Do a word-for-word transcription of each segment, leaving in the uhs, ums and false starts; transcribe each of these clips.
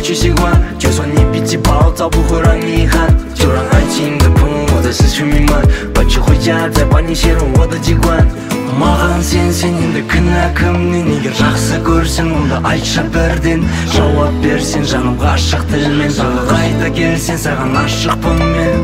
去习惯。就算你脾气暴躁，不会让你遗憾，就让爱情的喷雾在思绪弥漫，把酒回家，再把你写入我的机关。Маған сен сененді кінә кімнен, егер жақсы көрсең онда айтшы бірден. Жауап берсең жаным ғашық тілмен, тағы қайта келсең саған ашықпын мен.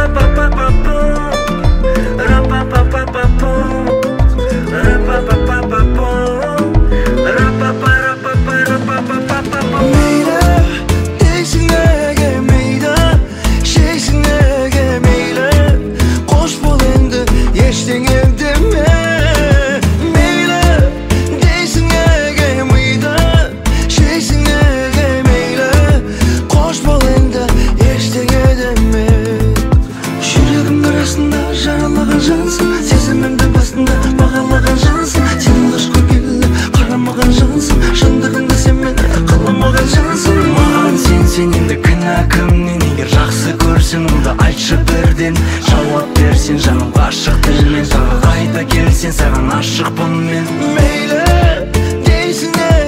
Жаралаған жансың, сезімімді басында бағалаған жансың. Сен алғаш көргелі қарамаған жансың, шындығында сен мені қаламаған жансың. Маған сен сененді кінә кімнен, егер жақсы көрсең онда айтшы бірден. Жауап берсең жаным ғашық тілмен, тағы қайта келсең саған ашықпын мен. Мейлі дейсің